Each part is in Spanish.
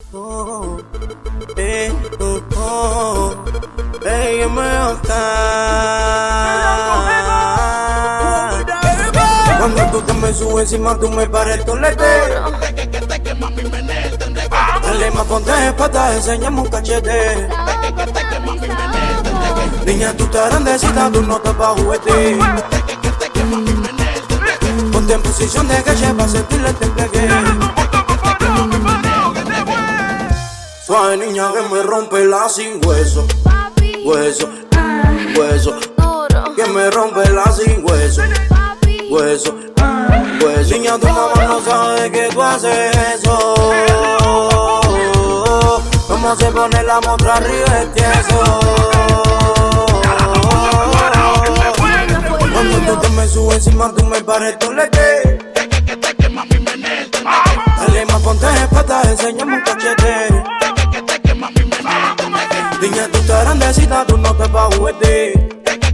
Oh, ella me está. Cuando tú te me subes encima, tú me pares el tolete. Dale más, ponte espata, enséñame un cachete. Niña, tú estás grandecita, tú no estás pa' juguete. Ponte en posición de calle pa' sentirle el tembleque. Suave niña que me rompe la sin hueso. Hueso, hueso. Que me rompe la sin hueso. Hueso, hueso. Niña, tu mamá no sabe que tú haces eso. Cómo se pone la mostra arriba el tieso. Cuando tú te me subes encima, tú me pares el tolete. Dale más, ponte espata, enséñame un cachete. Niña, tú estás grandecita, tú no te pa' juguete.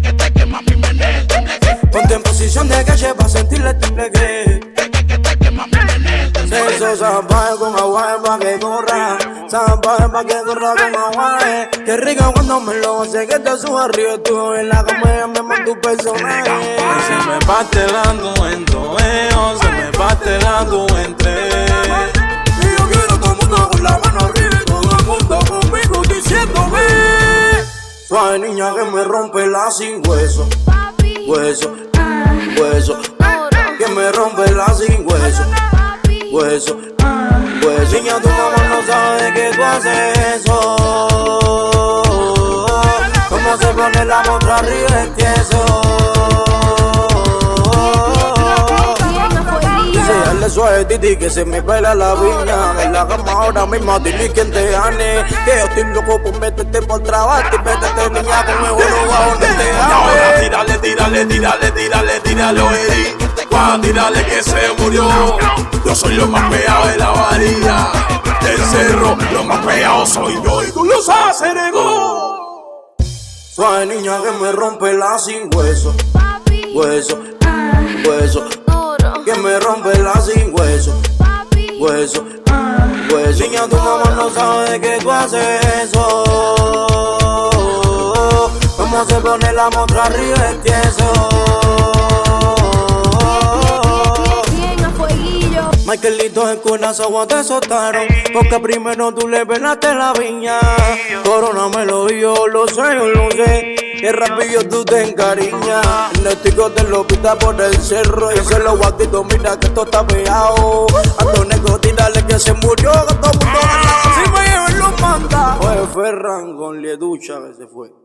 Ponte en posición de calle pa' sentirle el tembleque. Se hizo salvaje con agua pa' que corra. Salvaje pa' que corra con agua. Qué rico cuando me lo hace que te suba arriba. Tú en la comedia me manda tu personaje. Se me parte la entoneo, se me parte la entre. Y yo quiero todo el mundo con la mano arriba y todo el mundo conmigo diciéndome. Suave niña que me rompe la sin hueso. Hueso, hueso. Que me rompe la sin hueso. Hueso, hueso. Niña, tu mamá no sabe que tú haces eso. Cómo se pone la mostra arriba el tieso. Dale suave, titi, que se me pela la viña. En la cama ahora mismo, dile quien te gane. Que yo estoy loco por meterte por trabajo. Y métete, niña, con el oro bajo donde te Y ahora ame. tírale, tírale, tírale, tírale, tírale, oye. Tírale que se murió. Yo soy lo más pegado de la varilla del cerro, lo más pegado soy yo y tú lo sabes, nego. Suave niña que me rompe la sin hueso. Hueso, hueso. Que me rompe la sin hueso. Hueso, hueso. Niña, tu mamá no sabe que tú haces eso. Cómo se pone la mostra arriba el tieso. Michaelito en cunas aguas te soltaron. Porque primero tú le pelaste la viña. Corona me lo dio, lo sé, yo lo sé. Que rapillo tú te encariñas. El netico te lo pita por el cerro. Y se lo guatito, mira que esto está pegado. A tu nego tírale que se murió. Que todo el mundo gana. Si me llevan los manda. Oye, Ferran con Lieducha que se fue.